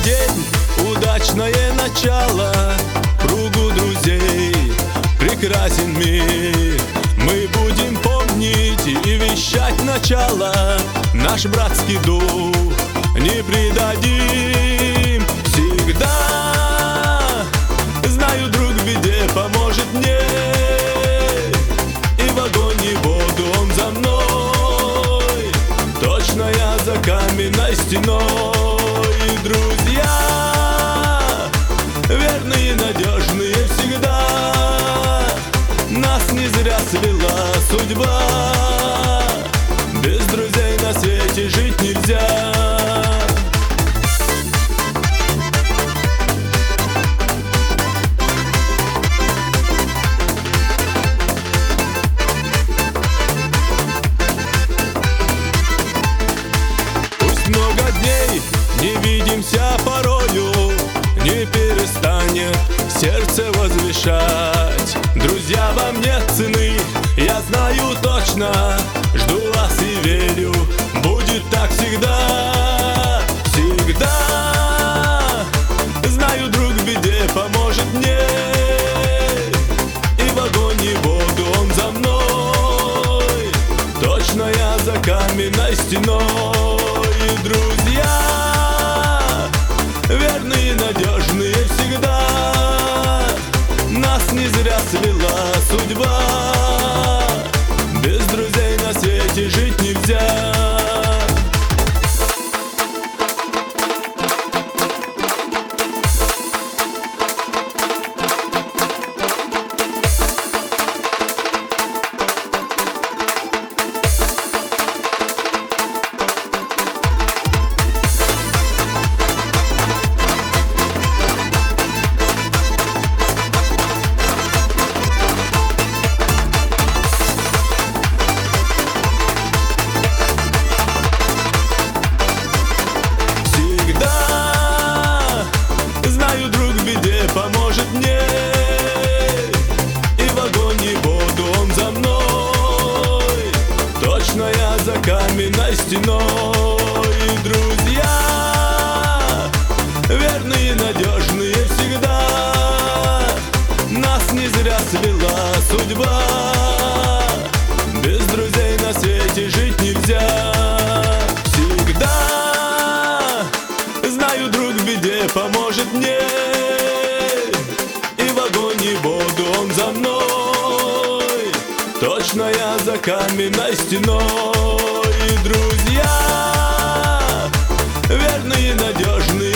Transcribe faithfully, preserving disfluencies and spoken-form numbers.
день, удачное начало, кругу друзей прекрасен мир. Мы будем помнить и вещать начало, наш братский дух не предадим. Всегда, знаю, друг в беде поможет мне, и в огонь и воду он за мной, точно я за каменной стеной. Друзья, верные, надежные всегда, нас не зря свела судьба, без друзей на свете жить нельзя. Много дней не видимся порою, не перестанет сердце возвышать. Друзья, вам нет цены, я знаю точно, жду вас и верю, будет так всегда. Всегда, знаю, друг в беде поможет мне, и в огонь и воду он за мной, точно я за каменной стеной. Друзья, верные, надежные всегда, нас не зря свела судьба, без друзей на свете жить нельзя. Поможет мне, и в огонь и воду он за мной, точно я за каменной стеной. Друзья, верные, надежные всегда, нас не зря свела судьба, без друзей на свете жить нельзя. Всегда, знаю, друг в беде поможет мне, и воду он за мной, точно я за каменной стеной. Друзья, верные, надежные